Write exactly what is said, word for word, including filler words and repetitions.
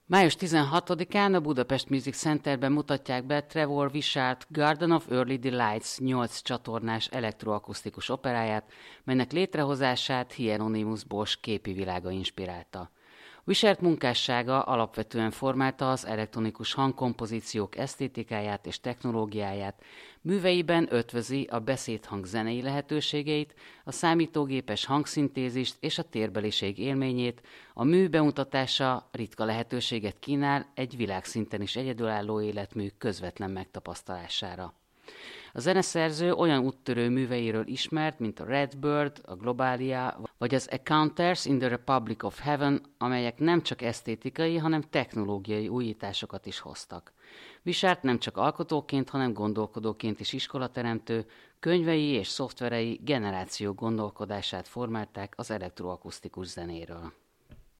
május tizenhatodikán a Budapest Music Centerben mutatják be Trevor Wishart Garden of Early Delights nyolc csatornás elektroakusztikus operáját, melynek létrehozását Hieronymus Bosch képi világa inspirálta. Wishart munkássága alapvetően formálta az elektronikus hangkompozíciók esztétikáját és technológiáját, műveiben ötvözi a beszédhang zenei lehetőségeit, a számítógépes hangszintézist és a térbeliség élményét, a mű bemutatása ritka lehetőséget kínál egy világszinten is egyedülálló életmű közvetlen megtapasztalására. A zeneszerző olyan úttörő műveiről ismert, mint a Redbird, a Globalia vagy az Encounters in the Republic of Heaven, amelyek nem csak esztétikai, hanem technológiai újításokat is hoztak. Wishart nem csak alkotóként, hanem gondolkodóként is iskolateremtő, könyvei és szoftverei generációk gondolkodását formálták az elektroakusztikus zenéről.